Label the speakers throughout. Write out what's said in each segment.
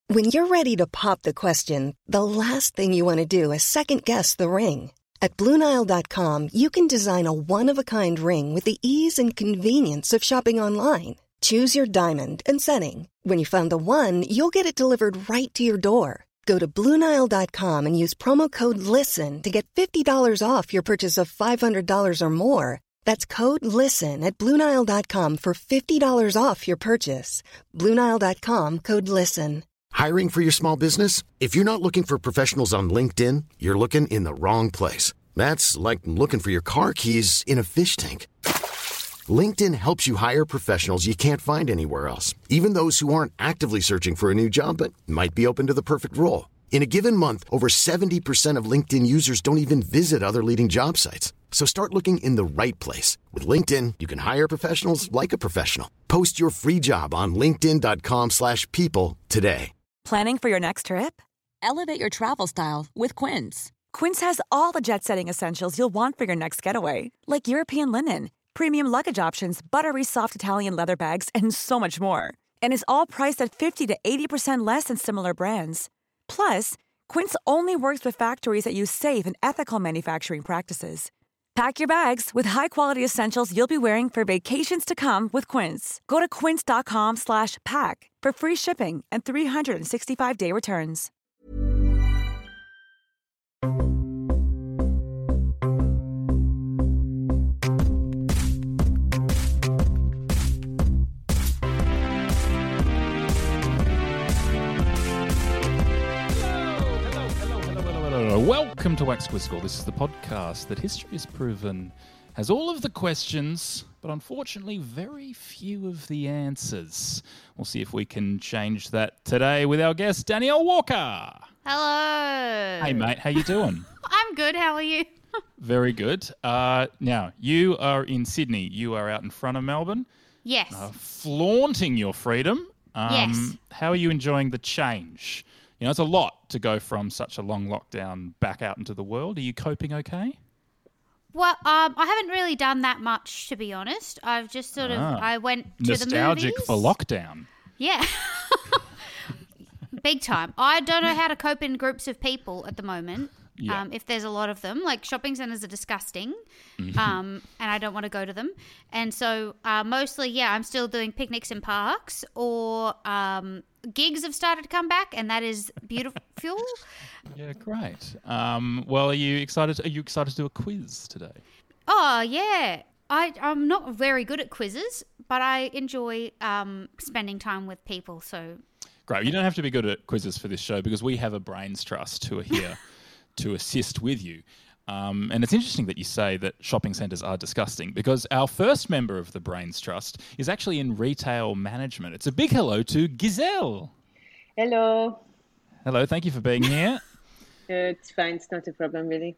Speaker 1: When you're ready to pop the question, the last thing you want to do is second-guess the ring. At BlueNile.com, you can design a one-of-a-kind ring with the ease and convenience of shopping online. Choose your diamond and setting. When you find the one, you'll get it delivered right to your door. Go to BlueNile.com and use promo code LISTEN to get $50 off your purchase of $500 or more. That's code LISTEN at BlueNile.com for $50 off your purchase. BlueNile.com, code LISTEN.
Speaker 2: Hiring for your small business? If you're not looking for professionals on LinkedIn, you're looking in the wrong place. That's like looking for your car keys in a fish tank. LinkedIn helps you hire professionals you can't find anywhere else, even those who aren't actively searching for a new job but might be open to the perfect role. In a given month, over 70% of LinkedIn users don't even visit other leading job sites. So start looking in the right place. With LinkedIn, you can hire professionals like a professional. Post your free job on linkedin.com/people today.
Speaker 3: Planning for your next trip?
Speaker 4: Elevate your travel style with Quince.
Speaker 3: Quince has all the jet-setting essentials you'll want for your next getaway, like European linen, premium luggage options, buttery soft Italian leather bags, and so much more. And is all priced at 50 to 80% less than similar brands. Plus, Quince only works with factories that use safe and ethical manufacturing practices. Pack your bags with high-quality essentials you'll be wearing for vacations to come with Quince. Go to quince.com/pack for free shipping and 365-day returns.
Speaker 5: Welcome to Wax Quiz Score. This is the podcast that history has proven has all of the questions, but unfortunately very few of the answers. We'll see if we can change that today with our guest, Danielle Walker.
Speaker 6: Hello.
Speaker 5: Hey, mate. How you doing?
Speaker 6: I'm good. How are you?
Speaker 5: Very good. Now, you are in Sydney. You are out in front of Melbourne.
Speaker 6: Yes.
Speaker 5: Flaunting your freedom.
Speaker 6: Yes.
Speaker 5: How are you enjoying the change? You know, it's a lot to go from such a long lockdown back out into the world. Are you coping okay?
Speaker 6: Well, I haven't really done that much, to be honest. I've just sort of, I went to the movies.
Speaker 5: Nostalgic for lockdown.
Speaker 6: Yeah. Big time. I don't know how to cope in groups of people at the moment.
Speaker 5: Yeah.
Speaker 6: If there's a lot of them. Like, shopping centres are disgusting, and I don't want to go to them. And so mostly, I'm still doing picnics in parks, or gigs have started to come back, and that is beautiful.
Speaker 5: Yeah, great. Well, are you excited? Are you excited to do a quiz today?
Speaker 6: Oh, yeah. I'm not very good at quizzes, but I enjoy spending time with people. So
Speaker 5: great. You don't have to be good at quizzes for this show because we have a Brains Trust who are here to assist with you. And it's interesting that you say that shopping centres are disgusting because our first member of the Brains Trust is actually in retail management. It's a big hello to Giselle.
Speaker 7: Hello.
Speaker 5: Hello, thank you for being here.
Speaker 7: It's fine. It's not a problem, really.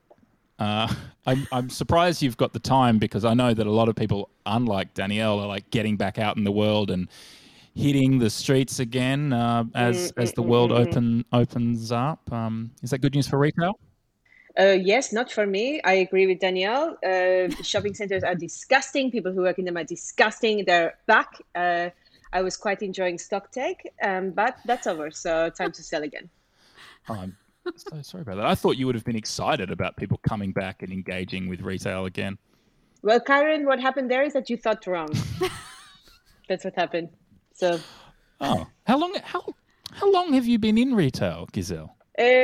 Speaker 5: I'm surprised you've got the time because I know that a lot of people, unlike Danielle, are like getting back out in the world and hitting the streets again as the world opens up. Is that good news for retail?
Speaker 7: Yes, not for me. I agree with Danielle. Shopping centers are disgusting. People who work in them are disgusting. They're back. I was quite enjoying StockTake, but that's over. So time to sell again.
Speaker 5: Oh, I'm so sorry about that. I thought you would have been excited about people coming back and engaging with retail again.
Speaker 7: Well, Karen, what happened there is that you thought wrong. That's what happened. So.
Speaker 5: Oh, how long have you been in retail, Giselle?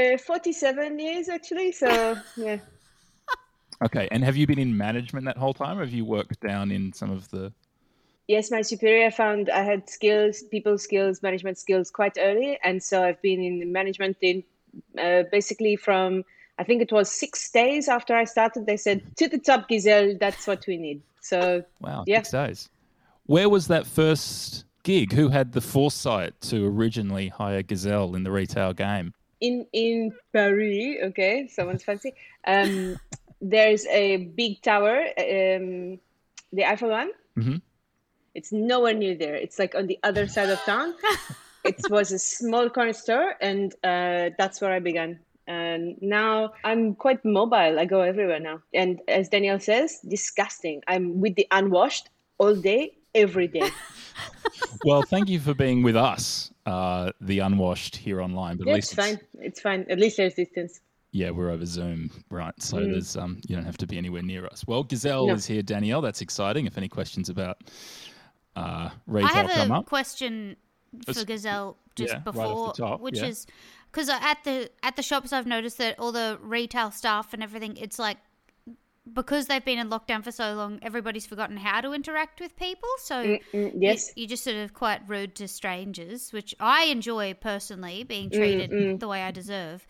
Speaker 7: 47 years, actually. So, yeah.
Speaker 5: Okay. And have you been in management that whole time, or have you worked down in some of the...
Speaker 7: Yes, my superior found I had skills, people skills, management skills quite early. And so I've been in management basically from, I think it was 6 days after I started. They said, to the top, Giselle, that's what we need. So,
Speaker 5: wow,
Speaker 7: yeah.
Speaker 5: 6 days. Where was that first gig? Who had the foresight to originally hire Giselle in the retail game?
Speaker 7: In Paris, okay, someone's fancy. There's a big tower, the Eiffel one.
Speaker 5: Mm-hmm.
Speaker 7: It's nowhere near there. It's like on the other side of town. It was a small corner store, and that's where I began. And now I'm quite mobile. I go everywhere now. And as Danielle says, disgusting. I'm with the unwashed all day, every day.
Speaker 5: Well, thank you for being with us, the unwashed here online. But at least
Speaker 7: It's fine. It's fine. At least there's distance.
Speaker 5: Yeah, we're over Zoom, right? So there's you don't have to be anywhere near us. Well, Gazelle is here, Danielle. That's exciting. If any questions about retail come
Speaker 6: I have a
Speaker 5: up,
Speaker 6: question for Gazelle just before,
Speaker 5: right off the top,
Speaker 6: which is because at the shops I've noticed that all the retail staff and everything, it's like because they've been in lockdown for so long, everybody's forgotten how to interact with people. So
Speaker 7: yes,
Speaker 6: you're just sort of quite rude to strangers, which I enjoy personally, being treated the way I deserve.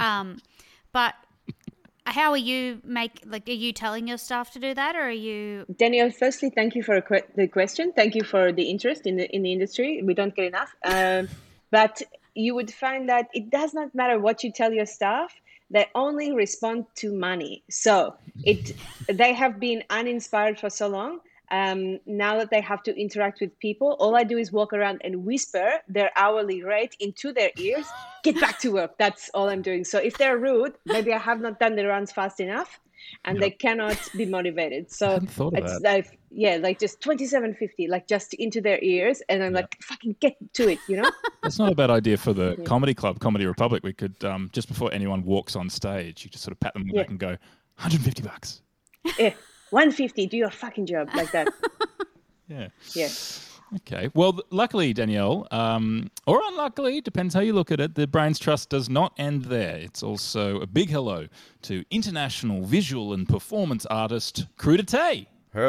Speaker 6: But how are you are you telling your staff to do that, or are you?
Speaker 7: Danielle, firstly, thank you for the question. Thank you for the interest in the industry. We don't get enough. But you would find that it does not matter what you tell your staff. They only respond to money. So they have been uninspired for so long. Now that they have to interact with people, all I do is walk around and whisper their hourly rate into their ears. Get back to work. That's all I'm doing. So if they're rude, maybe I have not done the runs fast enough, and they cannot be motivated. So it's like just 27.50, like just into their ears, and I'm like, fucking get to it, you know.
Speaker 5: That's not a bad idea for the comedy club, Comedy Republic. We could just before anyone walks on stage, you just sort of pat them on the back and go, $150.
Speaker 7: Yeah. 150, do your fucking job, like that.
Speaker 5: Yeah. Okay. Well, luckily, Danielle, or unluckily, depends how you look at it, the Brains Trust does not end there. It's also a big hello to international visual and performance artist Crudité.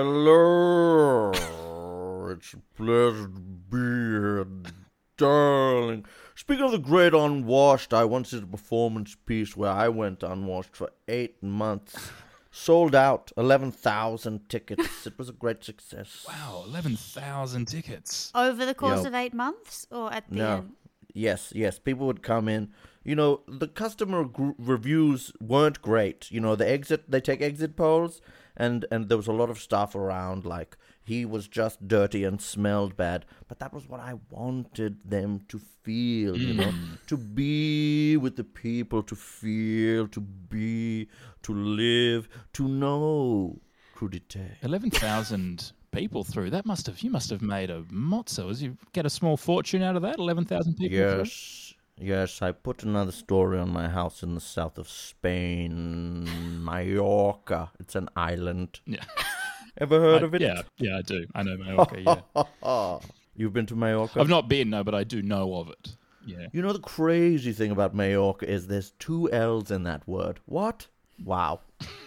Speaker 8: Hello. It's a pleasure to be here, darling. Speaking of the great unwashed, I once did a performance piece where I went unwashed for 8 months. Sold out 11,000 tickets. It was a great success.
Speaker 5: Wow, 11,000 tickets.
Speaker 6: Over the course of 8 months or at the end?
Speaker 8: Yes. People would come in. You know, the customer reviews weren't great. You know, they take exit polls, and there was a lot of stuff around like he was just dirty and smelled bad. But that was what I wanted them to feel, you know, to be with the people, to feel, to be, to live, to know. Crudité.
Speaker 5: 11,000 people through. You must have made a mozzo. As you get a small fortune out of that, 11,000 people through?
Speaker 8: Yes, I put another story on my house in the south of Spain, Mallorca. It's an island.
Speaker 5: Yeah.
Speaker 8: Ever heard of it?
Speaker 5: Yeah, I do. I know Mallorca, yeah.
Speaker 8: You've been to Mallorca?
Speaker 5: I've not been, no, but I do know of it. Yeah.
Speaker 8: You know the crazy thing about Mallorca is there's 2 L's in that word. What? Wow.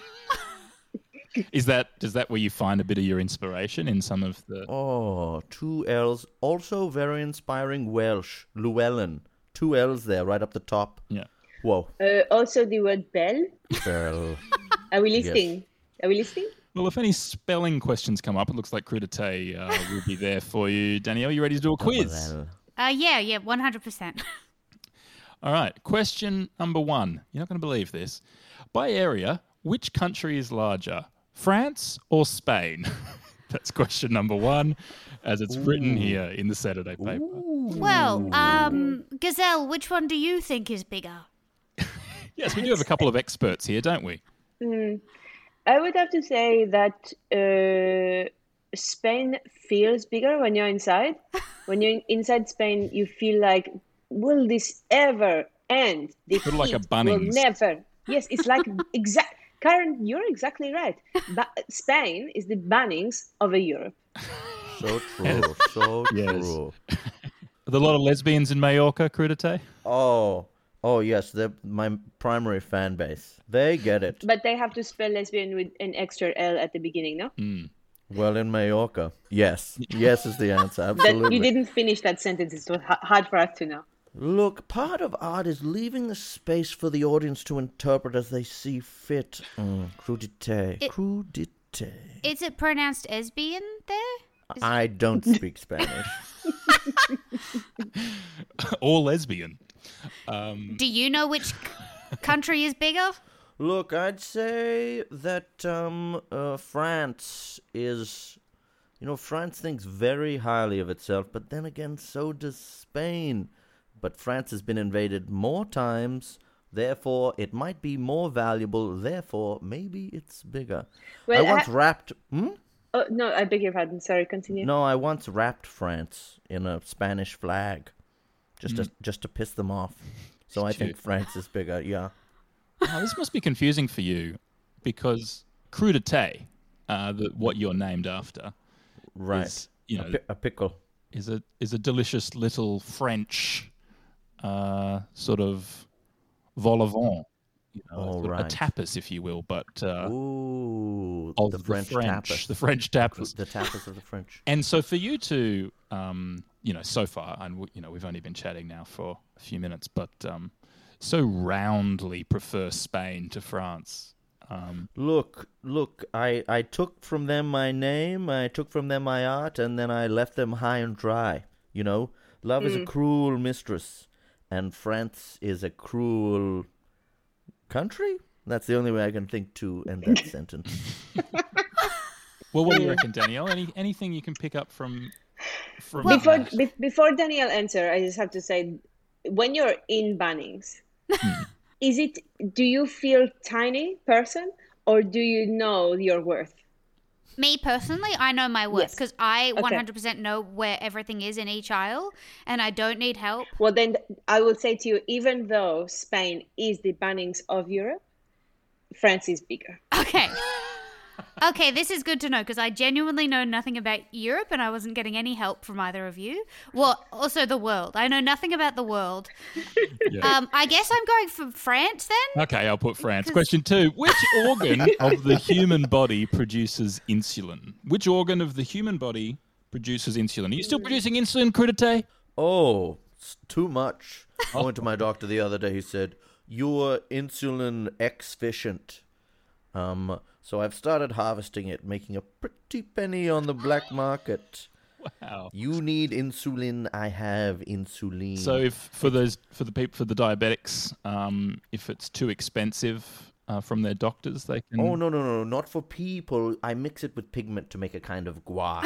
Speaker 5: Does that where you find a bit of your inspiration in some of the...
Speaker 8: Oh, 2 L's. Also very inspiring Welsh. Llewellyn. 2 L's there, right up the top.
Speaker 5: Yeah.
Speaker 8: Whoa.
Speaker 7: Also the word bell.
Speaker 8: Bell.
Speaker 7: Are we listening? Yes. Are we listening?
Speaker 5: Well, if any spelling questions come up, it looks like Crudité will be there for you. Danielle, you ready to do a quiz?
Speaker 6: Yeah, 100%.
Speaker 5: All right, question number 1. You're not going to believe this. By area, which country is larger, France or Spain? That's question number 1, as it's written here in the Saturday paper.
Speaker 6: Well, Gazelle, which one do you think is bigger?
Speaker 5: Yes, we do have a couple of experts here, don't we?
Speaker 7: I would have to say that Spain feels bigger when you're inside. When you're inside Spain, you feel like, will this ever end? The
Speaker 5: sort of like a
Speaker 7: heat
Speaker 5: Bunnings.
Speaker 7: will never. Yes, it's like Karen, you're exactly right. Spain is the Bunnings of Europe.
Speaker 8: So true. So true.
Speaker 5: Are there a lot of lesbians in Mallorca, Crudité?
Speaker 8: Oh, yes, they're my primary fan base. They get it.
Speaker 7: But they have to spell lesbian with an extra L at the beginning, no?
Speaker 8: Well, in Mallorca, yes. Yes is the answer, absolutely.
Speaker 7: You didn't finish that sentence. It's hard for us to know.
Speaker 8: Look, part of art is leaving the space for the audience to interpret as they see fit. Crudité. Crudité.
Speaker 6: Is it pronounced esbian there?
Speaker 8: I don't speak Spanish.
Speaker 5: Or lesbian.
Speaker 8: Do
Speaker 6: you know which country is bigger?
Speaker 8: Look, I'd say that France is... You know, France thinks very highly of itself, but then again, so does Spain. But France has been invaded more times, therefore it might be more valuable, therefore maybe it's bigger.
Speaker 7: Well,
Speaker 8: I once rapped...
Speaker 7: Oh, no, I beg your pardon. Sorry, continue.
Speaker 8: No, I once wrapped France in a Spanish flag, just to piss them off. So I think France is bigger. Yeah.
Speaker 5: Now, this must be confusing for you because crudité, what you're named after,
Speaker 8: Right.
Speaker 5: is,
Speaker 8: A pickle.
Speaker 5: is a delicious little French sort of vol au vent, sort of a tapas, if you will, but
Speaker 8: Ooh,
Speaker 5: of
Speaker 8: the French tapas.
Speaker 5: the French tapas.
Speaker 8: The tapas of the French.
Speaker 5: And so for you to, so far, and we've only been chatting now for a few minutes, but so roundly prefer Spain to France.
Speaker 8: Look, I took from them my name, I took from them my art, and then I left them high and dry. Love is a cruel mistress, and France is a cruel country? That's the only way I can think to end that sentence.
Speaker 5: Well, what do you reckon, Danielle? Anything you can pick up from
Speaker 7: Before Danielle answer, I just have to say, when you're in Bunnings, do you feel tiny person, or do you know your worth?
Speaker 6: Me personally, I know my worth
Speaker 7: Yes.
Speaker 6: because I
Speaker 7: Okay.
Speaker 6: 100% know where everything is in each aisle, and I don't need help.
Speaker 7: Well, then I will say to you, even though Spain is the Bunnings of Europe, France is bigger.
Speaker 6: Okay. Okay, this is good to know because I genuinely know nothing about Europe and I wasn't getting any help from either of you. Well, also the world. I know nothing about the world.
Speaker 5: Yeah.
Speaker 6: I guess I'm going for France then.
Speaker 5: Okay, I'll put France. Question 2. Which organ of the human body produces insulin? Which organ of the human body produces insulin? Are you still producing insulin, crudité?
Speaker 8: Oh, it's too much. I went to my doctor the other day. He said, "You're insulin exficient." So I've started harvesting it, making a pretty penny on the black market.
Speaker 5: Wow.
Speaker 8: You need insulin. I have insulin.
Speaker 5: So if for the diabetics, if it's too expensive from their doctors, they can.
Speaker 8: Oh, no, not for people. I mix it with pigment to make a kind of gouache.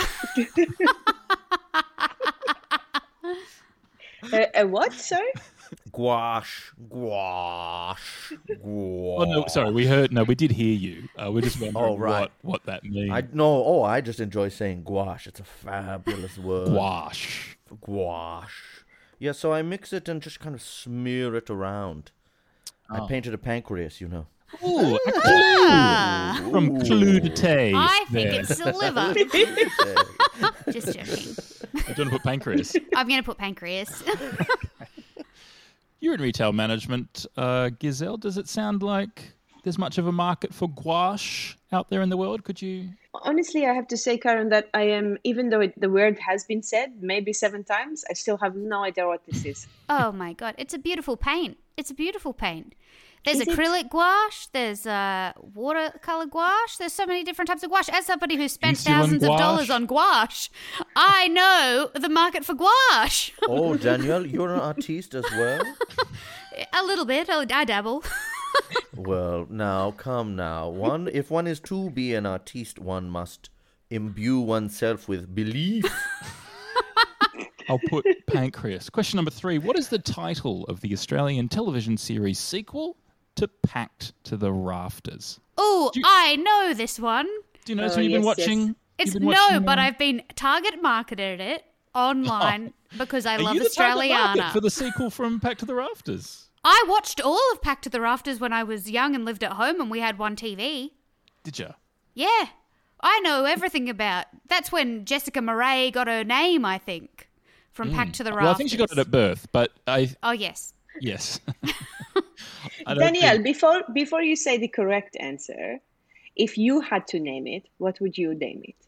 Speaker 7: A what, sorry?
Speaker 8: Gouache.
Speaker 5: Oh no, sorry, we did hear you. We're just wondering
Speaker 8: right.
Speaker 5: what that means.
Speaker 8: I just enjoy saying gouache. It's a fabulous word.
Speaker 5: Gouache.
Speaker 8: Gouache. Yeah, so I mix it and just kind of smear it around. I painted a pancreas,
Speaker 5: Ooh, a clue from crudité.
Speaker 6: I think
Speaker 5: there.
Speaker 6: it's the liver. Just joking.
Speaker 5: I don't want to put pancreas.
Speaker 6: I'm going to put pancreas.
Speaker 5: You're in retail management, Giselle. Does it sound like there's much of a market for gouache out there in the world? Could you?
Speaker 7: Honestly, I have to say, Karen, that I am, even though the word has been said maybe 7 times, I still have no idea what this is.
Speaker 6: Oh my God. It's a beautiful paint. It's a beautiful paint. There's
Speaker 7: Is it?
Speaker 6: acrylic gouache. There's watercolor gouache. There's so many different types of gouache. As somebody who spent
Speaker 5: Insulin
Speaker 6: thousands of
Speaker 5: gouache.
Speaker 6: dollars on gouache, I know the market for gouache.
Speaker 8: Oh, Danielle, you're an artiste as well?
Speaker 6: A little bit. I dabble.
Speaker 8: Well, now, come now. If one is to be an artiste, one must imbue oneself with belief.
Speaker 5: I'll put pancreas. Question number 3. What is the title of the Australian television series sequel to Packed to the Rafters?
Speaker 6: Oh, I know this one.
Speaker 5: Do you know this one you've been
Speaker 7: yes,
Speaker 5: watching?
Speaker 7: yes.
Speaker 6: It's
Speaker 5: You've been watching,
Speaker 6: but I've been target marketed it online because I
Speaker 5: Are
Speaker 6: love
Speaker 5: you the target market
Speaker 6: Australiana.
Speaker 5: for the sequel from Packed to the Rafters?
Speaker 6: I watched all of Packed to the Rafters when I was young and lived at home and we had one TV.
Speaker 5: Did you?
Speaker 6: Yeah, I know everything about. That's when Jessica Murray got her name, I think, from Packed to the Rafters.
Speaker 5: Well, I think she got it at birth, but
Speaker 6: Oh yes.
Speaker 5: yes. I don't
Speaker 7: Danielle,
Speaker 5: think-
Speaker 7: before you say the correct answer, if you had to name it, what would you name it?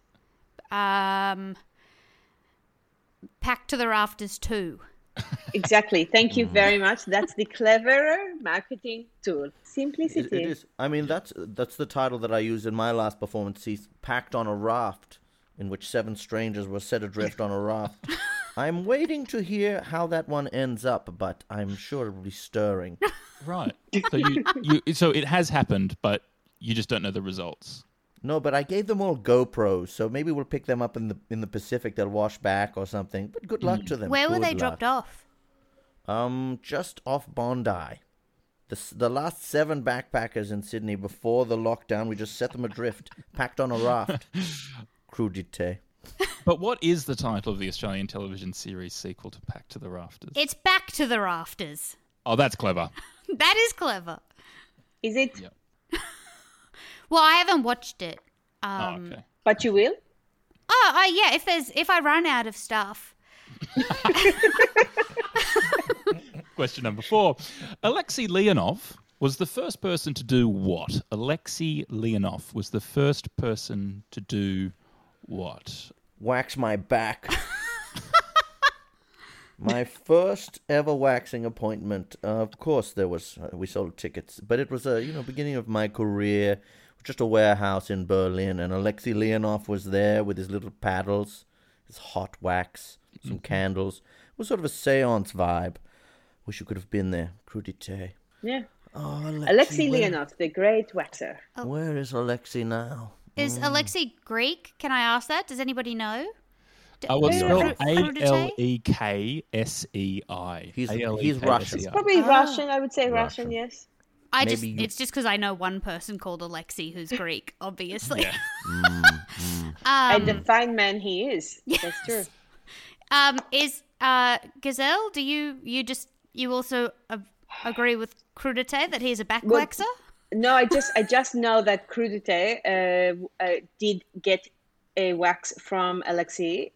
Speaker 6: Packed to the Rafters 2.
Speaker 7: Exactly. Thank you very much. That's the cleverer marketing tool. Simplicity.
Speaker 8: It is. I mean, that's the title that I used in my last performance. He's packed on a raft, in which 7 strangers were set adrift on a raft. I'm waiting to hear how that one ends up, but I'm sure it will be stirring.
Speaker 5: Right. So it has happened, but you just don't know the results.
Speaker 8: No, but I gave them all GoPros, so maybe we'll pick them up in the Pacific. They'll wash back or something. But good luck to them.
Speaker 6: Where were
Speaker 8: Good
Speaker 6: they
Speaker 8: luck.
Speaker 6: dropped off?
Speaker 8: Just off Bondi. The last 7 backpackers in Sydney before the lockdown, we just set them adrift, packed on a raft. Crudité.
Speaker 5: But what is the title of the Australian television series sequel to Back to the Rafters?
Speaker 6: It's Back to the Rafters.
Speaker 5: Oh, that's clever.
Speaker 6: That is clever.
Speaker 7: Is it?
Speaker 5: Yep.
Speaker 6: Well, I haven't watched it.
Speaker 5: Okay.
Speaker 7: But you will?
Speaker 6: Yeah. If I run out of stuff.
Speaker 5: Question number 4. Alexei Leonov was the first person to do what? Alexei Leonov was the first person to do what?
Speaker 8: Wax my back. My first ever waxing appointment. Of course, there was. We sold tickets, but it was beginning of my career. Just a warehouse in Berlin, and Alexei Leonov was there with his little paddles, his hot wax, some candles. It was sort of a séance vibe. Wish you could have been there. Crudité.
Speaker 7: Yeah.
Speaker 8: Oh,
Speaker 7: Alexei Leonov, the great waxer.
Speaker 8: Where is Alexei now?
Speaker 6: Is Alexei Greek? Can I ask that? Does anybody know?
Speaker 5: Well, it's spelled
Speaker 6: Crudité?
Speaker 5: Aleksei.
Speaker 8: He's Russian.
Speaker 7: Probably Russian, I would say Russian, yes.
Speaker 6: It's just because I know one person called Alexei who's Greek, obviously.
Speaker 5: Yeah.
Speaker 7: And the fine man he is.
Speaker 6: Yes.
Speaker 7: That's true.
Speaker 6: Is Gazelle? Do you also agree with Crudité that he's a back waxer?
Speaker 7: No, I just know that Crudité did get a wax from Alexei,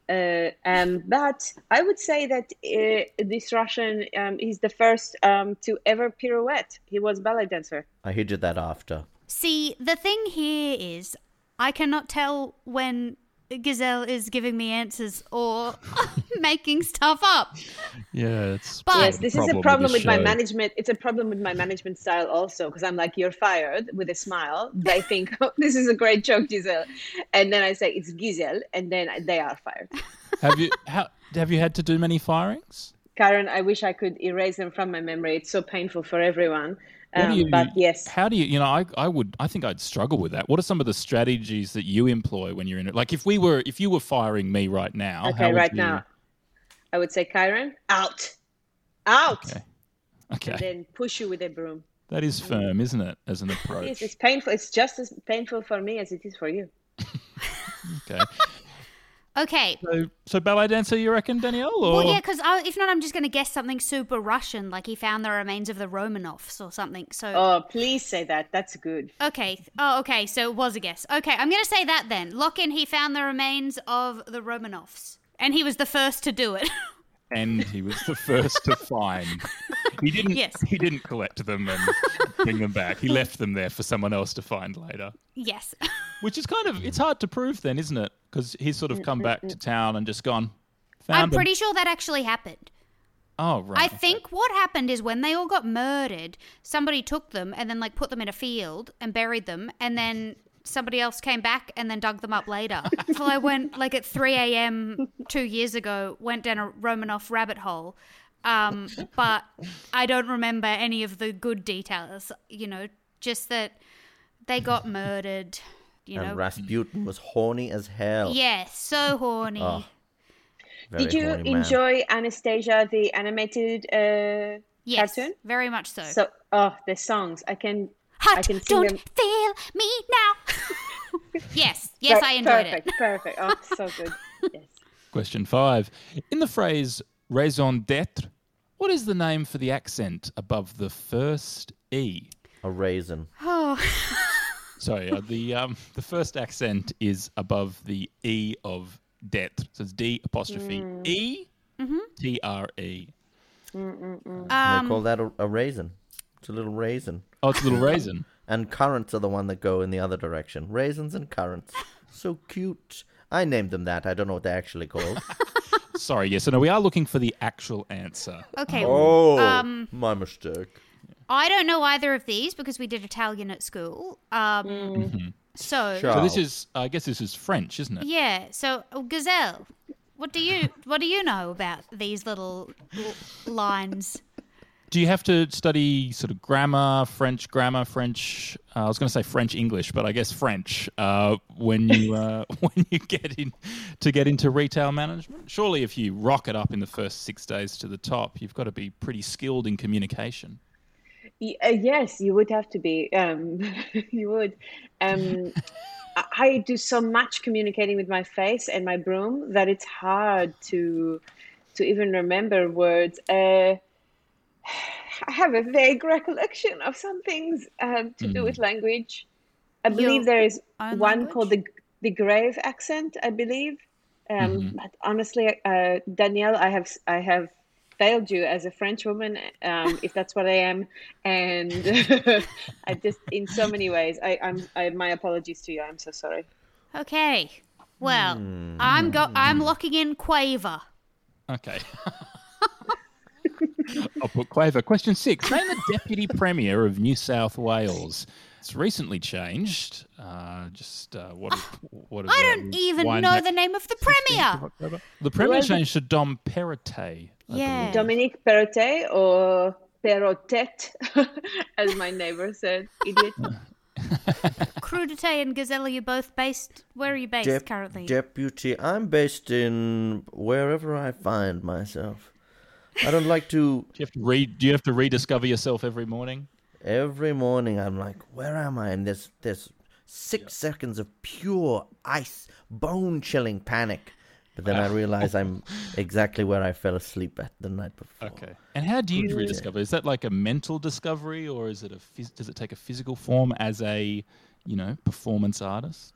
Speaker 7: but I would say that this Russian is the first to ever pirouette. He was a ballet dancer.
Speaker 8: He did that after.
Speaker 6: See, the thing here is I cannot tell when Gazelle is giving me answers or making stuff up.
Speaker 5: Yeah,
Speaker 7: yes, this is a problem with my management. It's a problem with my management style also, because I'm like, you're fired with a smile. They think, oh, this is a great joke, Giselle. And then I say, it's Giselle, and then they are fired.
Speaker 5: Have you had to do many firings?
Speaker 7: Karen, I wish I could erase them from my memory. It's so painful for everyone. But yes.
Speaker 5: How do you, I think I'd struggle with that. What are some of the strategies that you employ when you're in it? Like if you were firing me right now.
Speaker 7: Okay, now. I would say, Karen, out.
Speaker 5: Okay.
Speaker 7: And then push you with a broom.
Speaker 5: That is firm, isn't it, as an approach?
Speaker 7: It's painful. It's just as painful for me as it is for you.
Speaker 5: Okay.
Speaker 6: Okay.
Speaker 5: So ballet dancer, you reckon, Danielle? Or?
Speaker 6: Well, yeah, because if not, I'm just going to guess something super Russian, like he found the remains of the Romanovs or something. So.
Speaker 7: Oh, please say that. That's good.
Speaker 6: Okay. Oh, okay. So it was a guess. Okay, I'm going to say that then. Lock in, he found the remains of the Romanovs. And he was the first to do it.
Speaker 5: And he was the first to find. He didn't.
Speaker 6: Yes.
Speaker 5: He didn't collect them and bring them back. He left them there for someone else to find later.
Speaker 6: Yes.
Speaker 5: Which is it's hard to prove then, isn't it? Because he's sort of come back to town and just gone.
Speaker 6: I'm pretty sure that actually happened.
Speaker 5: Oh, right.
Speaker 6: I think what happened is when they all got murdered, somebody took them and then put them in a field and buried them, and then somebody else came back and then dug them up later. So I went at 3 a.m. 2 years ago, went down a Romanov rabbit hole. But I don't remember any of the good details, just that they got murdered,
Speaker 8: And Rasputin was horny as hell.
Speaker 6: Yeah, so horny.
Speaker 8: Oh,
Speaker 7: did you enjoy Anastasia, the animated
Speaker 6: yes,
Speaker 7: cartoon?
Speaker 6: Very much so.
Speaker 7: So, the songs, I can sing
Speaker 6: don't
Speaker 7: them.
Speaker 6: feel me now. yes, I enjoyed it.
Speaker 7: Perfect. Oh, so good. Yes.
Speaker 5: Question 5. In the phrase raison d'être, what is the name for the accent above the first E?
Speaker 8: A raisin.
Speaker 6: Oh.
Speaker 5: Sorry, the first accent is above the E of d'être. So it's D''E T-R-E.
Speaker 8: They call that a raisin. It's a little raisin.
Speaker 5: Oh, it's a little raisin.
Speaker 8: And currants are the one that go in the other direction. Raisins and currants. So cute. I named them that. I don't know what they're actually called.
Speaker 5: Sorry, yes. So no, we are looking for the actual answer.
Speaker 6: Okay.
Speaker 8: Oh, my mistake.
Speaker 6: I don't know either of these because we did Italian at school. So
Speaker 5: this is, I guess this is French, isn't it?
Speaker 6: Yeah. So Gazelle, what do you know about these little lines?
Speaker 5: Do you have to study sort of grammar, French? I was going to say French English, but I guess French when you get into retail management. Surely, if you rock it up in the first 6 days to the top, you've got to be pretty skilled in communication.
Speaker 7: Yes, you would have to be. You would. I do so much communicating with my face and my broom that it's hard to even remember words. I have a vague recollection of some things to do with language. I believe there is one
Speaker 6: language?
Speaker 7: called the grave accent, I believe. But honestly, Danielle, I have failed you as a French woman, if that's what I am, and I just in so many ways. My apologies to you. I'm so sorry.
Speaker 6: Okay. Well, I'm locking in quaver.
Speaker 5: Okay. I'll put quaver. Question 6. Name the Deputy Premier of New South Wales. It's recently changed. What
Speaker 6: I don't even know the name of the Premier.
Speaker 5: The Premier changed to Dom Perrottet.
Speaker 6: Yeah.
Speaker 7: Dominique Perrottet or Perrottet, as my neighbor said. Idiot.
Speaker 6: Crudité and Gazelle, are you both based? Where are you based currently?
Speaker 8: Deputy, I'm based in wherever I find myself. I don't like to...
Speaker 5: Do you have to rediscover yourself every morning?
Speaker 8: Every morning I'm like, where am I? And there's 6 seconds of pure ice, bone-chilling panic. But then I realize I'm exactly where I fell asleep at the night before.
Speaker 5: Okay. And how do you rediscover? Is that like a mental discovery, or is it does it take a physical form as a, performance artist?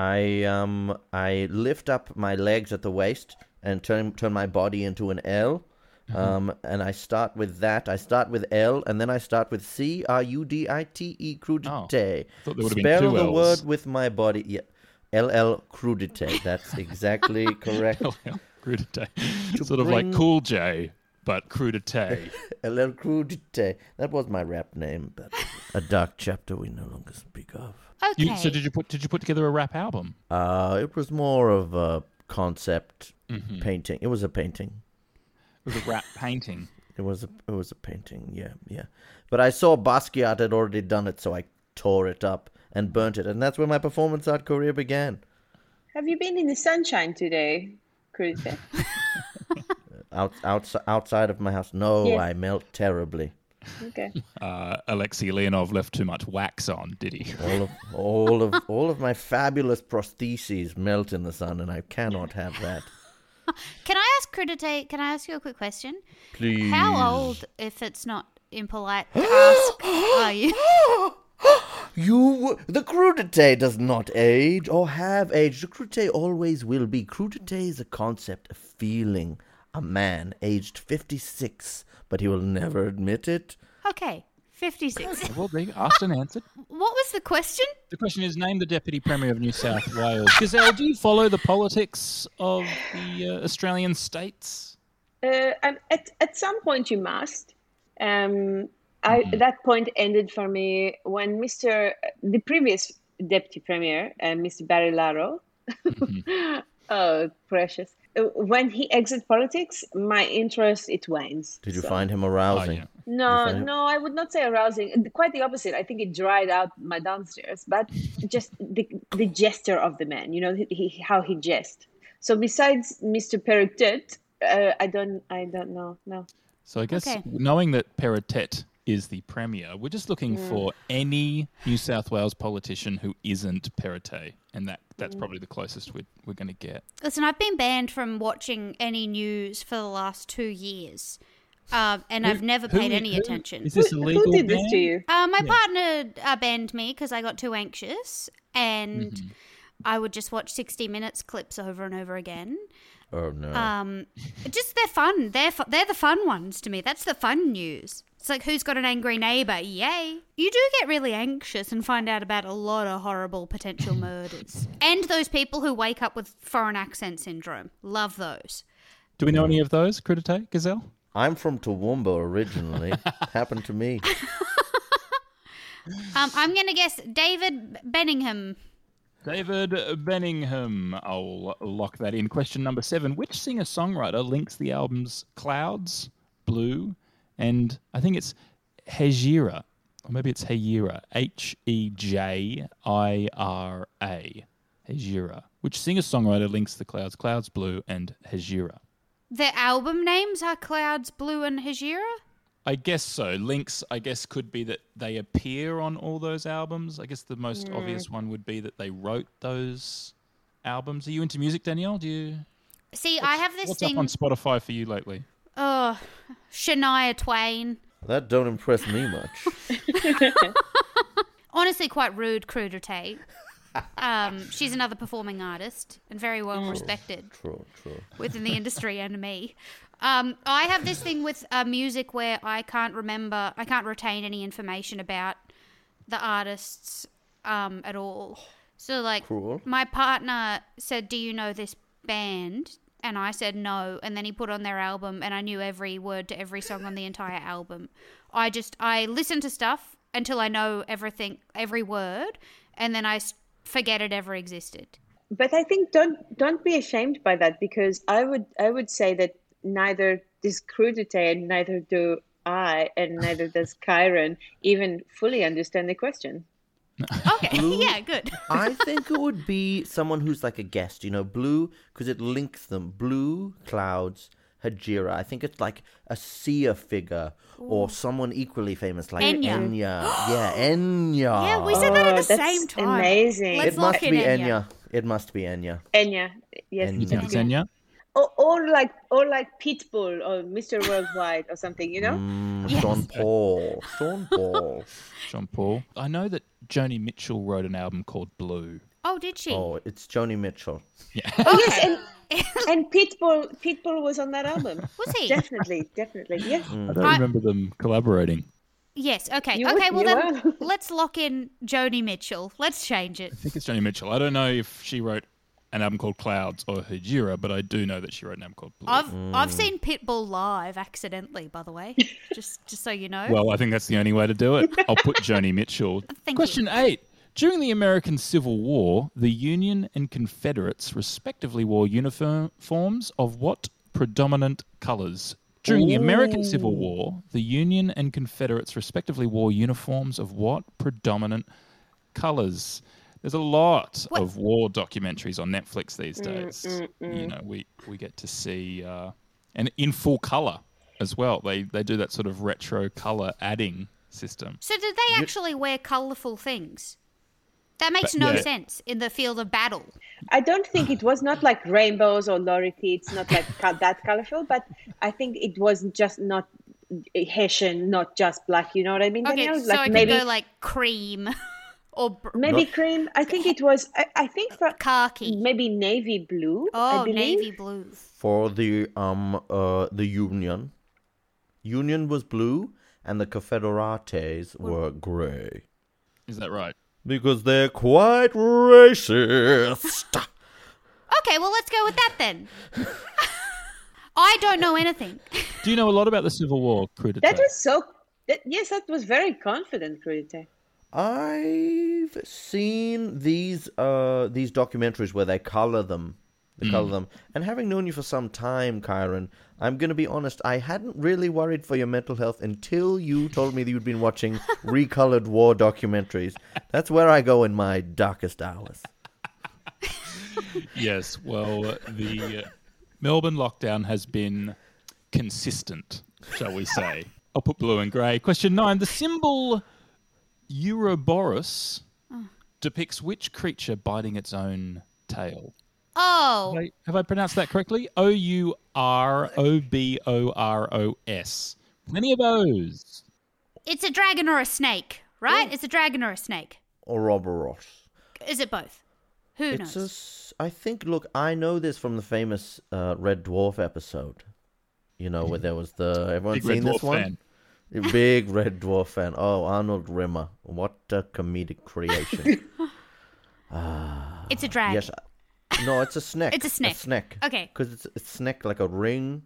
Speaker 8: I lift up my legs at the waist and turn my body into an L. And I start with that. I start with L, and then I start with crudite, crudite. Spell the word with my body. Yeah. LL crudite. That's exactly correct.
Speaker 5: LL crudite. Sort of like Cool J, but crudite.
Speaker 8: LL crudite. That was my rap name, but a dark chapter we no longer speak of.
Speaker 6: Okay.
Speaker 5: So did you put together a rap album?
Speaker 8: It was more of a concept painting. It was a painting.
Speaker 5: It was a rap painting.
Speaker 8: It was a painting. Yeah. But I saw Basquiat had already done it, so I tore it up and burnt it, and that's where my performance art career began.
Speaker 7: Have you been in the sunshine today, Crudité?
Speaker 8: Outside of my house? No,
Speaker 7: Yes.
Speaker 8: I melt terribly.
Speaker 7: Okay.
Speaker 5: Alexei Leonov left too much wax on, did he?
Speaker 8: All of my fabulous prostheses melt in the sun, and I cannot have that.
Speaker 6: Can I ask Crudité, can I ask you a quick question?
Speaker 8: Please.
Speaker 6: How old, if it's not impolite to ask, are you?
Speaker 8: The crudité does not age or have aged. The crudité always will be. Crudité is a concept, a feeling. A man aged 56, but he will never admit it.
Speaker 6: Okay, 56.
Speaker 5: Well, they asked and answered.
Speaker 6: What was the question?
Speaker 5: The question is, name the Deputy Premier of New South Wales. Gazelle, do you follow the politics of the Australian states?
Speaker 7: At some point you must. That point ended for me when the previous Deputy Premier, Mr. Barry Laro, oh, precious. When he exits politics, my interest, it wanes.
Speaker 8: Did you find him arousing?
Speaker 5: Oh, yeah.
Speaker 7: No, I would not say arousing. Quite the opposite. I think it dried out my downstairs, but just the gesture of the man, how he gests. So besides Mr. Perrottet, I don't know. No.
Speaker 5: So I guess knowing that Perrottet is the Premier, we're just looking for any New South Wales politician who isn't Perrottet, and that's probably the closest we're going to get.
Speaker 6: Listen, I've been banned from watching any news for the last 2 years, and I've never paid any attention.
Speaker 5: Is this illegal?
Speaker 7: Who did this to you?
Speaker 6: My partner banned me because I got too anxious, and I would just watch 60 Minutes clips over and over again.
Speaker 8: Oh, no.
Speaker 6: Just they're fun. They're the fun ones to me. That's the fun news. It's like, who's got an angry neighbour? Yay. You do get really anxious and find out about a lot of horrible potential murders. And those people who wake up with foreign accent syndrome. Love those.
Speaker 5: Do we know any of those, Crudité, Gazelle?
Speaker 8: I'm from Toowoomba originally. Happened to me.
Speaker 6: I'm going to guess David Benningham.
Speaker 5: David Benningham. I'll lock that in. Question number 7. Which singer-songwriter links the albums Clouds, Blue, and I think it's Hejira, or maybe it's Hejira, Hejira. Hejira. Which singer-songwriter links the Clouds, Blue, and Hejira?
Speaker 6: Their album names are Clouds, Blue, and Hejira?
Speaker 5: I guess so. Links, I guess, could be that they appear on all those albums. I guess the most obvious one would be that they wrote those albums. Are you into music, Danielle?
Speaker 6: See, I have this
Speaker 5: What's
Speaker 6: thing.
Speaker 5: up on Spotify for you lately?
Speaker 6: Oh, Shania Twain.
Speaker 8: That don't impress me much.
Speaker 6: Honestly, quite rude, crudité. She's another performing artist and very well respected
Speaker 8: True.
Speaker 6: within the industry and me. I have this thing with music where I can't retain any information about the artists at all. So, like,
Speaker 8: Cool.
Speaker 6: my partner said, "Do you know this band?" And I said no, and then he put on their album, and I knew every word to every song on the entire album. I listen to stuff until I know everything, every word, and then I forget it ever existed.
Speaker 7: But I think don't be ashamed by that, because I would say that neither does Crudité and neither do I and neither does Kyron even fully understand the question.
Speaker 6: Okay, yeah, good.
Speaker 8: I think it would be someone who's like a guest, Blue, because it links them. Blue, Clouds, Hajira. I think it's like a seer figure or someone equally famous like
Speaker 6: Enya.
Speaker 8: Yeah, Enya.
Speaker 6: Yeah, we said that at the
Speaker 7: that's
Speaker 6: same time.
Speaker 7: amazing.
Speaker 6: Let's
Speaker 8: It must
Speaker 6: lock
Speaker 8: be
Speaker 6: in
Speaker 8: Enya. It must be Enya.
Speaker 7: Enya, yes.
Speaker 8: Enya.
Speaker 5: You think it's
Speaker 7: Enya.
Speaker 5: Enya?
Speaker 7: Or like Pitbull or Mr. Worldwide or something,
Speaker 6: Yes.
Speaker 8: Sean Paul.
Speaker 5: Jean Paul. I know that Joni Mitchell wrote an album called Blue.
Speaker 6: Oh, did she?
Speaker 8: Oh, it's Joni Mitchell.
Speaker 7: Oh yes, and Pitbull was on that album.
Speaker 6: Was he?
Speaker 7: Definitely, yes.
Speaker 5: I don't remember them collaborating.
Speaker 6: Yes, okay.
Speaker 7: You
Speaker 6: Okay,
Speaker 7: would-
Speaker 6: well
Speaker 7: you
Speaker 6: then
Speaker 7: were.
Speaker 6: let's lock in Joni Mitchell. Let's change it.
Speaker 5: I think it's Joni Mitchell. I don't know if she wrote an album called Clouds or Hajira, but I do know that she wrote an album called Blue.
Speaker 6: I've seen Pitbull live accidentally, by the way. just so you know.
Speaker 5: Well, I think that's the only way to do it. I'll put Joni Mitchell.
Speaker 6: Thank
Speaker 5: Question 8. During the American Civil War, the Union and Confederates respectively wore uniforms of what predominant colours? During the American Civil War, the Union and Confederates respectively wore uniforms of what predominant colours? There's a lot of war documentaries on Netflix these days. We get to see, and in full colour as well. They do that sort of retro colour adding system.
Speaker 6: So did they actually wear colourful things? That makes no sense in the field of battle.
Speaker 7: I don't think it was not like rainbows or lority. It's not like that colorful, but I think it was just not Hessian, not just black. You know what I mean?
Speaker 6: Okay,
Speaker 7: Danielle?
Speaker 6: so I could go like cream or
Speaker 7: maybe cream. I think it was. I think for
Speaker 6: khaki.
Speaker 7: maybe navy blue.
Speaker 6: Oh,
Speaker 7: I believe.
Speaker 6: navy blue.
Speaker 8: For the Union was blue and the Confederates were grey.
Speaker 5: Is that right?
Speaker 8: Because they're quite racist.
Speaker 6: Okay, well, let's go with that then. I don't know anything.
Speaker 5: Do you know a lot about the Civil War, Crudité?
Speaker 7: That was so. Yes, that was very confident, Crudité.
Speaker 8: I've seen these documentaries where they color them. And having known you for some time, Kyron, I'm going to be honest, I hadn't really worried for your mental health until you told me that you'd been watching recolored war documentaries. That's where I go in my darkest hours.
Speaker 5: Yes, well, the Melbourne lockdown has been consistent, shall we say. I'll put blue and grey. Question 9. The symbol Ouroboros depicts which creature biting its own tail?
Speaker 6: Oh.
Speaker 5: Have I pronounced that correctly? Ouroboros. Plenty of those.
Speaker 6: It's a dragon or a snake, right? It's a dragon or a snake.
Speaker 8: Ouroboros.
Speaker 6: Is it both? Who knows?
Speaker 8: I think, look, I know this from the famous Red Dwarf episode. You know, where there was everyone
Speaker 5: Big
Speaker 8: seen
Speaker 5: Red
Speaker 8: this
Speaker 5: Dwarf
Speaker 8: one?
Speaker 5: fan.
Speaker 8: A big Red Dwarf fan. Oh, Arnold Rimmer. What a comedic creation.
Speaker 6: It's a dragon.
Speaker 8: Yes. No, it's a snake.
Speaker 6: It's a snake.
Speaker 8: A snake.
Speaker 6: Okay.
Speaker 8: Because it's a snake like a ring.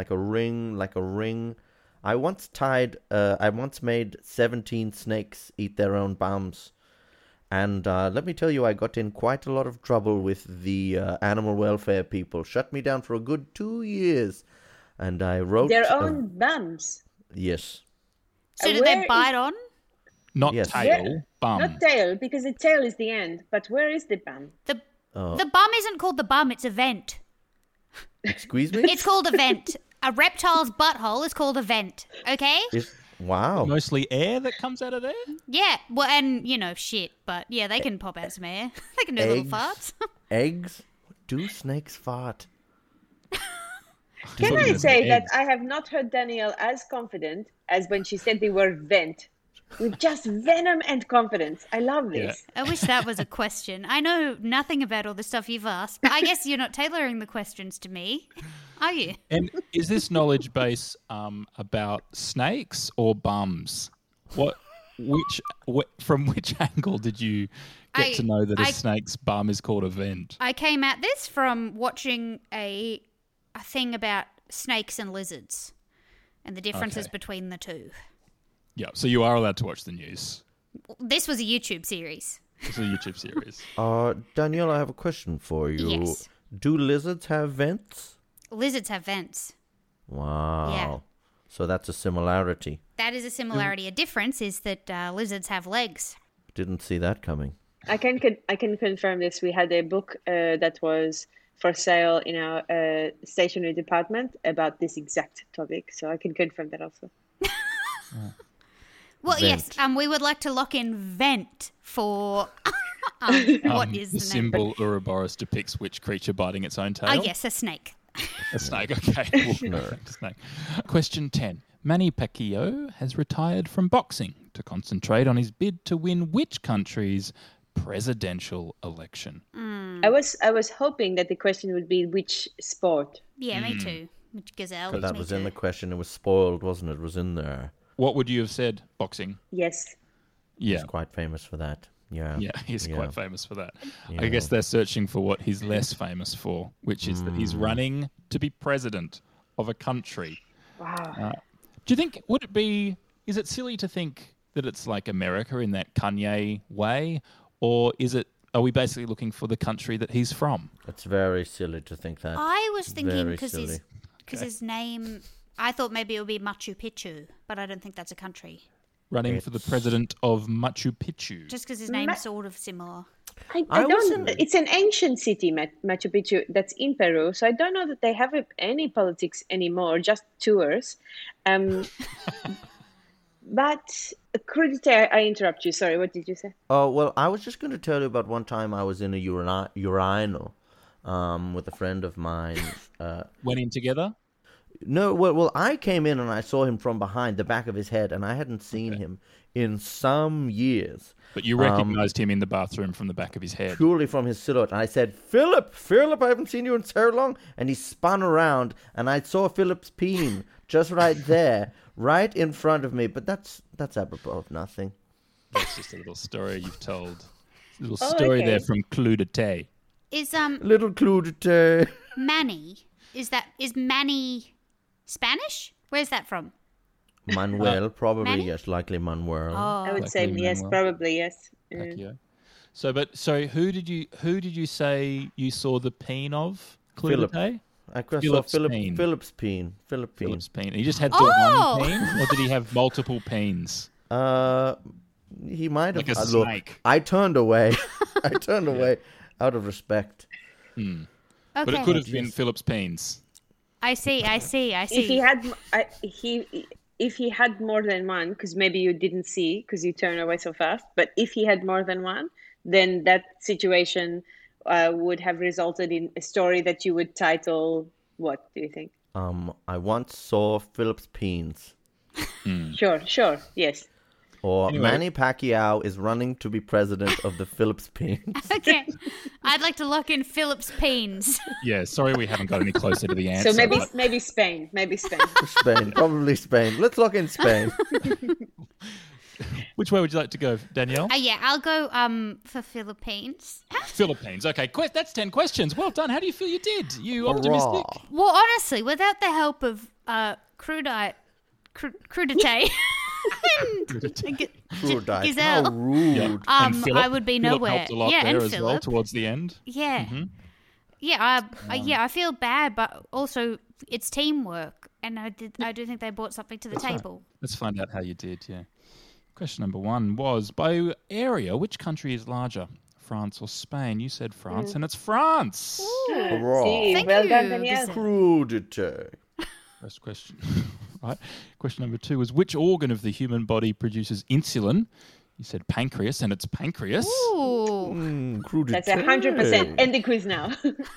Speaker 8: I once made 17 snakes eat their own bums. And let me tell you, I got in quite a lot of trouble with the animal welfare people. Shut me down for a good 2 years. And I wrote...
Speaker 7: Their own bums.
Speaker 8: Yes.
Speaker 6: So did they bite on?
Speaker 5: Not
Speaker 8: Yes.
Speaker 5: tail, bum.
Speaker 7: Not tail, because the tail is the end. But where is the bum?
Speaker 6: The bum isn't called the bum, it's a vent.
Speaker 8: Excuse me?
Speaker 6: It's called a vent. A reptile's butthole is called a vent, okay?
Speaker 8: Wow.
Speaker 5: Mostly air that comes out of there?
Speaker 6: Yeah, well, and, shit, but yeah, they can pop out some air. They can do little
Speaker 8: Eggs.
Speaker 6: farts.
Speaker 8: Eggs? Do snakes fart?
Speaker 7: Can I say that I have not heard Danielle as confident as when she said the word vent, with just venom and confidence. I love this.
Speaker 6: I wish that was a question. I know nothing about all the stuff you've asked, but I guess you're not tailoring the questions to me, are you?
Speaker 5: And is this knowledge base about snakes or bums? From which angle did you get to know that a snake's bum is called a vent?
Speaker 6: I came at this from watching a thing about snakes and lizards and the differences between the two.
Speaker 5: Yeah, so you are allowed to watch the news.
Speaker 6: This was a YouTube series.
Speaker 5: It's a YouTube series.
Speaker 8: Danielle, I have a question for you.
Speaker 6: Yes.
Speaker 8: Do lizards have vents?
Speaker 6: Lizards have vents.
Speaker 8: Wow.
Speaker 6: Yeah.
Speaker 8: So that's a similarity.
Speaker 6: That is a similarity. A difference is that lizards have legs.
Speaker 8: Didn't see that coming.
Speaker 7: I can confirm this. We had a book that was for sale in our stationery department about this exact topic, so I can confirm that also.
Speaker 6: Well,
Speaker 8: Vent.
Speaker 6: yes, we would like to lock in vent for what is the
Speaker 5: symbol Ouroboros depicts which creature biting its own tail?
Speaker 6: name? Yes, a snake.
Speaker 5: A snake, okay. We'll go back to snake. Question 10. Manny Pacquiao has retired from boxing to concentrate on his bid to win which country's presidential election?
Speaker 7: I was hoping that the question would be which sport.
Speaker 6: Yeah, me too. Which gazelle?
Speaker 8: But that
Speaker 6: me
Speaker 8: was
Speaker 6: too.
Speaker 8: in the question. It was spoiled, wasn't it? It was in there.
Speaker 5: What would you have said? Boxing?
Speaker 7: Yes.
Speaker 5: Yeah.
Speaker 8: He's quite famous for that. Yeah.
Speaker 5: Yeah, he's quite famous for that.
Speaker 8: Yeah.
Speaker 5: I guess they're searching for what he's less famous for, which is that he's running to be president of a country.
Speaker 7: Wow.
Speaker 5: Do you think, is it silly to think that it's like America in that Kanye way? Or are we basically looking for the country that he's from?
Speaker 8: It's very silly to think that.
Speaker 6: I was thinking
Speaker 8: Very
Speaker 6: because
Speaker 8: silly.
Speaker 6: his name, I thought maybe it would be Machu Picchu, but I don't think that's a country.
Speaker 5: Running for the president of Machu Picchu.
Speaker 6: Just because his name's sort of similar.
Speaker 7: I don't. It's an ancient city, Machu Picchu, that's in Peru. So I don't know that they have any politics anymore. Just tours. But Crudite, I interrupt you. Sorry, what did you say?
Speaker 8: Oh, well, I was just going to tell you about one time I was in a urinal with a friend of mine.
Speaker 5: Went in together?
Speaker 8: No, well, I came in and I saw him from behind the back of his head, and I hadn't seen him in some years.
Speaker 5: But you recognised him in the bathroom from the back of his head.
Speaker 8: Purely from his silhouette. And I said, Philip, I haven't seen you in so long. And he spun around, and I saw Philip's peen just right there, right in front of me. But that's apropos of nothing.
Speaker 5: That's just a little story you've told. A little story there from Crudite.
Speaker 6: Is
Speaker 8: Little Crudite.
Speaker 6: Manny, is Manny Spanish? Where's that from?
Speaker 8: Manuel, probably,
Speaker 6: Manny?
Speaker 8: yes, likely Manuel.
Speaker 7: I would say
Speaker 5: Likely
Speaker 7: yes,
Speaker 5: Manuel.
Speaker 7: probably yes.
Speaker 5: Pacquiao. So who did you say you saw the peen of?
Speaker 8: Philip.
Speaker 5: Crudite?
Speaker 8: I saw
Speaker 5: Philip's peen.
Speaker 8: Philip's peen.
Speaker 5: Philip's peen. He just had the one peen, or did he have multiple peens?
Speaker 8: He might have.
Speaker 5: Like a
Speaker 8: Look,
Speaker 5: snake.
Speaker 8: I turned away. I turned away out of respect.
Speaker 6: Okay.
Speaker 5: But it could have been Philip's peens.
Speaker 6: I see.
Speaker 7: If he had more than one, because maybe you didn't see because you turned away so fast, but if he had more than one, then that situation would have resulted in a story that you would title, what do you think?
Speaker 8: I once saw Philip's peens.
Speaker 7: Sure, yes.
Speaker 8: Or
Speaker 5: Anyway.
Speaker 8: Manny Pacquiao is running to be president of the Philip's peens.
Speaker 6: Okay. I'd like to lock in Philip's peens.
Speaker 5: Yeah, sorry we haven't got any closer to the answer.
Speaker 7: So maybe
Speaker 5: but-
Speaker 7: Spain.
Speaker 8: Spain, probably Spain. Let's lock in Spain.
Speaker 5: Which way would you like to go, Danielle?
Speaker 6: Yeah, I'll go for Philippines.
Speaker 5: Philippines. Okay, that's 10 questions. Well done. How do you feel you did? You optimistic?
Speaker 8: Hurrah.
Speaker 6: Well, honestly, without the help of Crudite
Speaker 8: Crudite.
Speaker 6: Gazelle.
Speaker 8: How rude.
Speaker 5: Yeah. And Philip?
Speaker 6: I would be
Speaker 5: Philip
Speaker 6: nowhere.
Speaker 5: helped a lot
Speaker 6: Yeah,
Speaker 5: there
Speaker 6: and
Speaker 5: as well
Speaker 6: Philip.
Speaker 5: towards the end.
Speaker 6: Yeah. Yeah, I feel bad, but also it's teamwork, and I do think they brought something to the table.
Speaker 5: Let's find out how you did, yeah. Question number 1 was, by area, which country is larger, France or Spain? You said France, and it's France.
Speaker 8: Hurrah.
Speaker 7: See,
Speaker 6: Thank
Speaker 7: well
Speaker 6: you,
Speaker 7: done, Danielle.
Speaker 6: Gazelle.
Speaker 8: Crudite.
Speaker 5: First question. Right. Question number 2 was, which organ of the human body produces insulin? You said pancreas, and it's pancreas.
Speaker 6: Ooh.
Speaker 7: That's 100%. End the quiz now.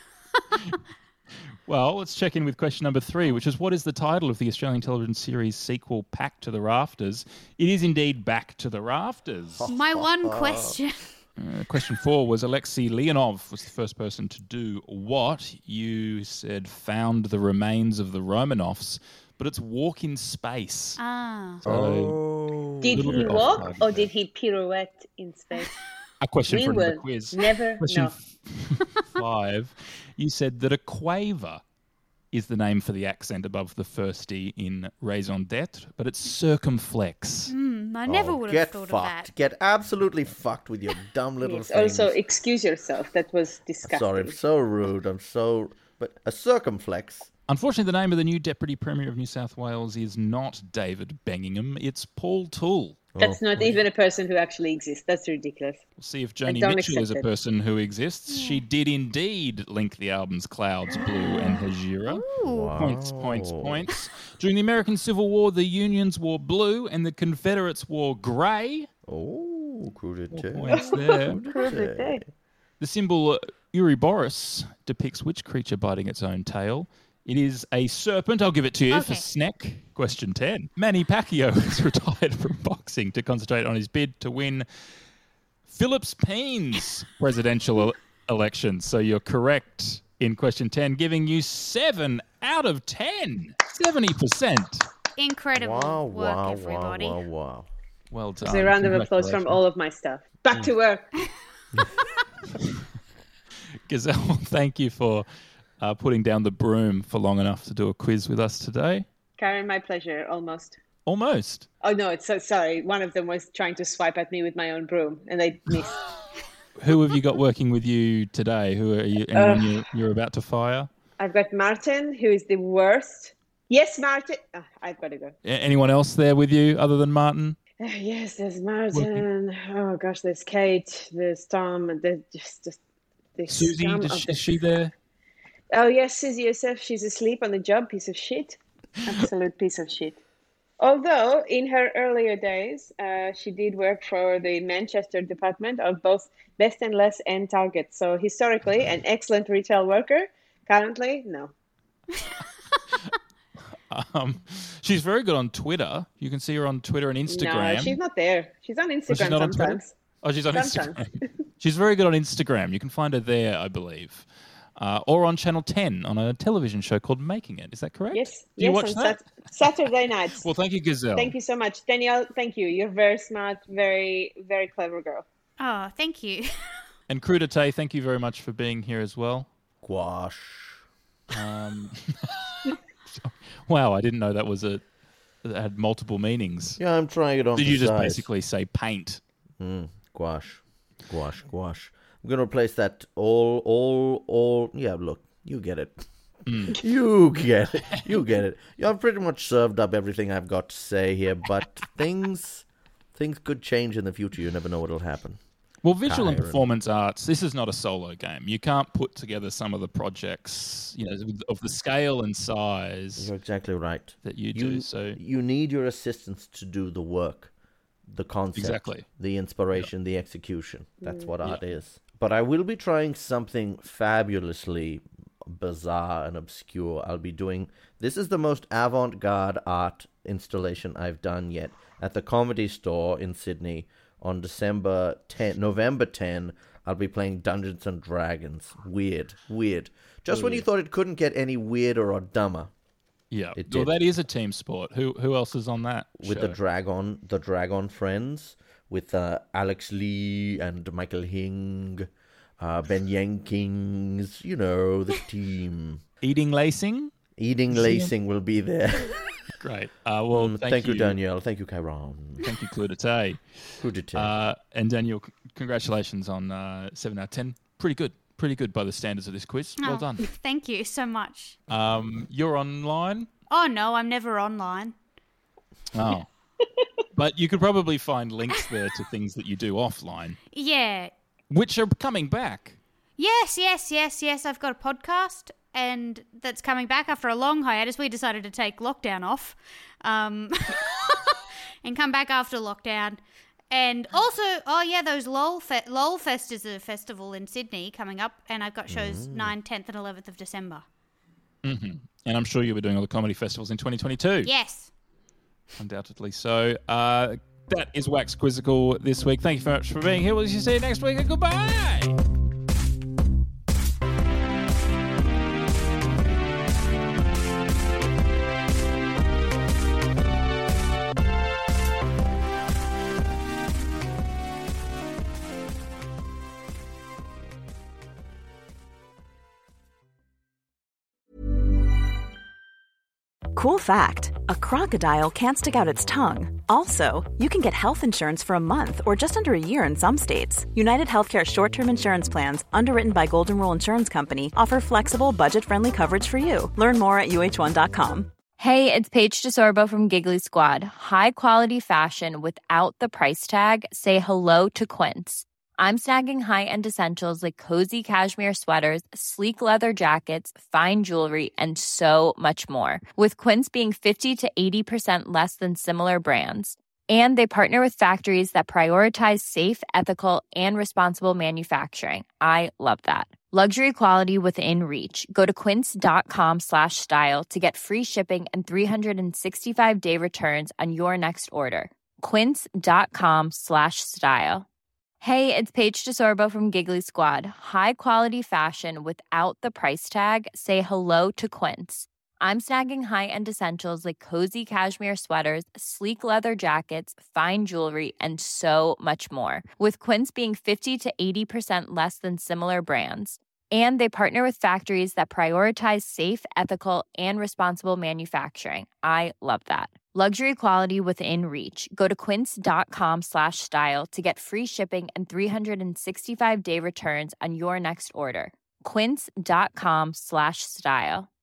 Speaker 5: Well, let's check in with question number 3, which is, what is the title of the Australian television series sequel Pack to the Rafters? It is indeed Back to the Rafters.
Speaker 6: My one question.
Speaker 5: Question 4 was, Alexei Leonov was the first person to do what? You said found the remains of the Romanovs, but it's walk in space. So,
Speaker 7: Did he walk or did he pirouette in space?
Speaker 5: a question
Speaker 7: We
Speaker 5: from
Speaker 7: will
Speaker 5: the quiz.
Speaker 7: never
Speaker 5: Question
Speaker 7: know.
Speaker 5: 5, you said that a quaver is the name for the accent above the first E in raison d'etre, but it's circumflex.
Speaker 6: I never would have
Speaker 8: Get
Speaker 6: thought
Speaker 8: fucked.
Speaker 6: of that.
Speaker 8: Get absolutely fucked with your dumb little
Speaker 7: Yes,
Speaker 8: things.
Speaker 7: also, excuse yourself. That was disgusting.
Speaker 8: Sorry, I'm so rude. But a circumflex.
Speaker 5: Unfortunately, the name of the new Deputy Premier of New South Wales is not David Bengingham, it's Paul Toole.
Speaker 7: That's not even a person who actually exists. That's ridiculous.
Speaker 5: We'll see if Joni
Speaker 7: don't
Speaker 5: Mitchell is a
Speaker 7: accept it.
Speaker 5: person who exists. She did indeed link the albums Clouds, Blue and Hejira. Points. During the American Civil War, the Unions wore blue and the Confederates wore grey.
Speaker 8: Oh, crudité.
Speaker 5: Points there. The symbol Ouroboros depicts which creature biting its own tail? It is a serpent. I'll give it to you for
Speaker 6: Okay.
Speaker 5: Sneck. Question 10. Manny Pacquiao has retired from boxing to concentrate on his bid to win Phillips Payne's presidential election. So you're correct in question 10, giving you 7 out of 10. 70%.
Speaker 6: Incredible work, everybody.
Speaker 8: Wow.
Speaker 5: Well done.
Speaker 7: It's a round of applause from all of my staff. Back to work.
Speaker 5: Gazelle, thank you for putting down the broom for long enough to do a quiz with us today.
Speaker 7: Karen, my pleasure. Almost.
Speaker 5: Almost.
Speaker 7: Oh, no, it's so sorry. One of them was trying to swipe at me with my own broom, and I missed.
Speaker 5: Who have you got working with you today? Who are you? Anyone you're about to fire?
Speaker 7: I've got Martin, who is the worst. Yes, Martin. Oh, I've got to go.
Speaker 5: Anyone else there with you other than Martin?
Speaker 7: Yes, there's Martin. Oh, gosh, there's Kate. There's Tom. And there's just the
Speaker 5: Susie,
Speaker 7: scum
Speaker 5: is
Speaker 7: of
Speaker 5: she there?
Speaker 7: Oh, yes, Susie Youssef. She's asleep on the job. Piece of shit. Absolute piece of shit. Although, in her earlier days, she did work for the Manchester department of both Best and Less and Target. So, historically, an excellent retail worker. Currently, no.
Speaker 5: She's very good on Twitter. You can see her on Twitter and Instagram.
Speaker 7: No, she's not there. She's on Instagram
Speaker 5: she's not on Twitter?
Speaker 7: sometimes.
Speaker 5: Oh, she's on
Speaker 7: Sometimes.
Speaker 5: Instagram. She's very good on Instagram. You can find her there, I believe. Or on Channel 10 on a television show called Making It. Is that correct?
Speaker 7: Yes,
Speaker 5: Do you watch
Speaker 7: on
Speaker 5: that?
Speaker 7: Saturday nights.
Speaker 5: Well, thank you, Gazelle.
Speaker 7: Thank you so much. Danielle, thank you. You're very smart, very, very clever girl.
Speaker 6: Oh, thank you.
Speaker 5: And Crudité, thank you very much for being here as well.
Speaker 8: Gouache.
Speaker 5: Wow, I didn't know that had multiple meanings.
Speaker 8: Yeah, I'm trying it on.
Speaker 5: Did you just
Speaker 8: size.
Speaker 5: basically say paint?
Speaker 8: Gouache. I'm gonna replace that all. Yeah, look, you get it. You get it. I've pretty much served up everything I've got to say here, but things could change in the future. You never know what'll happen.
Speaker 5: Well, visual and
Speaker 8: Kyron.
Speaker 5: performance arts, this is not a solo game. You can't put together some of the projects, of the scale and size
Speaker 8: You're exactly right.
Speaker 5: that you do. So
Speaker 8: you need your assistants to do the work, the concept,
Speaker 5: Exactly.
Speaker 8: the inspiration, the execution. That's what art is. But I will be trying something fabulously bizarre and obscure. I'll be doing. This is the most avant-garde art installation I've done yet at the Comedy Store in Sydney on November 10. I'll be playing Dungeons and Dragons. Weird. Just when you thought it couldn't get any weirder or dumber.
Speaker 5: yeah,
Speaker 8: It
Speaker 5: well,
Speaker 8: did.
Speaker 5: that is a team sport. Who else is on that?
Speaker 8: With
Speaker 5: show?
Speaker 8: the Dragon friends, with Alex Lee and Michael Hing, Ben Jenkins, the team.
Speaker 5: Eating Lacing?
Speaker 8: Eating Lacing will be there.
Speaker 5: Great. Well,
Speaker 8: thank you, Danielle. Thank you, Chiron.
Speaker 5: Thank you, Cludite.
Speaker 8: Who did tell?
Speaker 5: And Daniel, congratulations on 7 out of 10. Pretty good by the standards of this quiz. Well
Speaker 6: Oh,
Speaker 5: done.
Speaker 6: Thank you so much.
Speaker 5: You're online?
Speaker 6: Oh, no, I'm never online.
Speaker 5: Oh. But you could probably find links there to things that you do offline,
Speaker 6: Yeah.
Speaker 5: which are coming back.
Speaker 6: Yes. I've got a podcast. and that's coming back after a long hiatus. We decided to take lockdown off and come back after lockdown. And also, those LOLfest is a festival in Sydney coming up, and I've got shows 9th, 10th and 11th of December.
Speaker 5: Mm-hmm. And I'm sure you'll be doing all the comedy festivals in 2022.
Speaker 6: Yes.
Speaker 5: Undoubtedly so. That is Wax Quizzical this week. Thank you very much for being here. We'll see you next week, and goodbye.
Speaker 3: Cool fact, a crocodile can't stick out its tongue. Also, you can get health insurance for a month or just under a year in some states. United Healthcare short-term insurance plans, underwritten by Golden Rule Insurance Company, offer flexible, budget-friendly coverage for you. Learn more at uh1.com.
Speaker 9: Hey, it's Paige DeSorbo from Giggly Squad. High quality fashion without the price tag. Say hello to Quince. I'm snagging high-end essentials like cozy cashmere sweaters, sleek leather jackets, fine jewelry, and so much more. With Quince being 50 to 80% less than similar brands. And they partner with factories that prioritize safe, ethical, and responsible manufacturing. I love that. Luxury quality within reach. Go to quince.com/style to get free shipping and 365-day returns on your next order. Quince.com/style. Hey, it's Paige DeSorbo from Giggly Squad. High quality fashion without the price tag. Say hello to Quince. I'm snagging high-end essentials like cozy cashmere sweaters, sleek leather jackets, fine jewelry, and so much more. With Quince being 50 to 80% less than similar brands. And they partner with factories that prioritize safe, ethical, and responsible manufacturing. I love that. Luxury quality within reach. Go to quince.com/style to get free shipping and 365-day returns on your next order. Quince.com/style.